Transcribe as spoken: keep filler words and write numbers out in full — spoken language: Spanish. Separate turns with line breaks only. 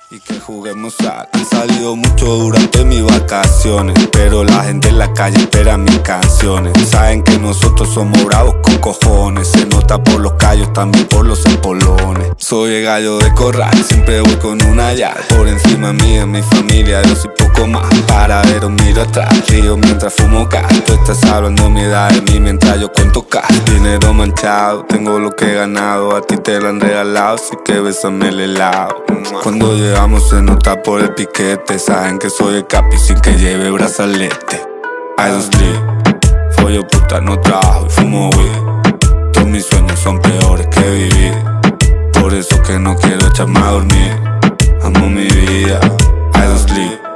y que juguemos sal. Han salido mucho durante mis vacaciones, pero la gente en la calle espera mis canciones. Saben que nosotros somos bravos con cojones. Se nota por los callos, también por los empolones. Soy el gallo de corral, siempre voy con una llave. Por encima mía, mi familia, Dios y poco más. Para ver un miro atrás, río mientras fumo gas. Tú estás hablando mi edad de mí mientras yo cuento cash. Dinero manchado, tengo lo que he ganado. A ti te lo han regalado, así que bésame el helado. Cuando llegamos se nota por el piquete. Saben que soy el capi sin que lleve brazalete. I don't sleep, follo puta, no trabajo y fumo weed. Todos mis sueños son peores que vivir. Por eso que no quiero echarme a dormir. Amo mi vida, I don't sleep,